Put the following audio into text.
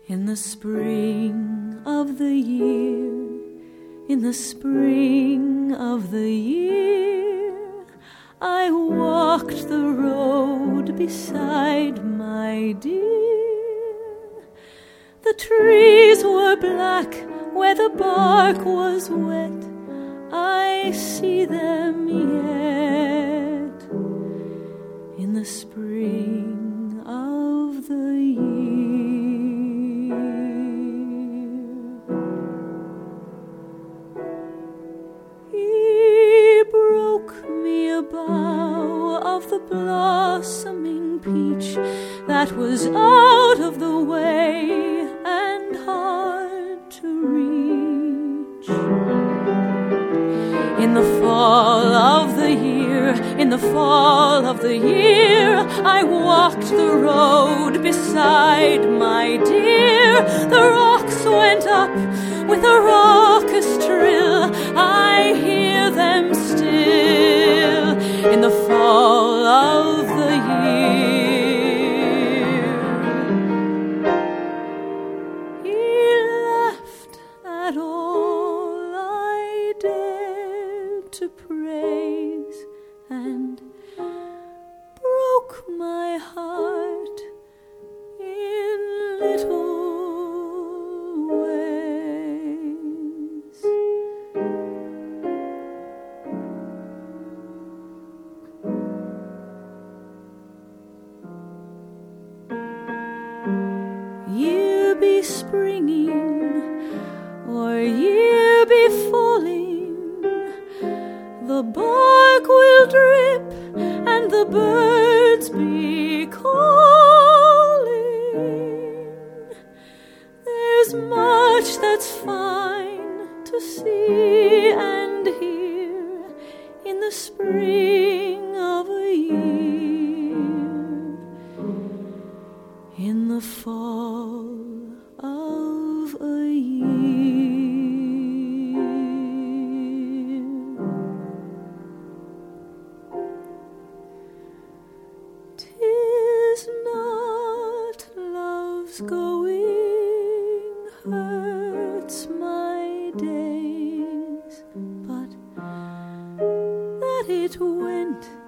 In the spring of the year, in the spring of the year, I walked the road beside my dear. The trees were black where the bark was wet, I see them yet. In the spring of the year. Bough of the blossoming peach that was out of the way and hard to reach. In the fall of the year, in the fall of the year, I walked the road beside my dear. The rocks went up with a raucous trill, I hear them still. In the fall of the year, he laughed at all I dared to praise and broke my heart in little ways. Year be springing or year be falling, the bark will drip and the birds be calling. There's much that's fine to see and hear in the spring of a year, in the fall of a year. Tis not love's going hurts my days, but that it went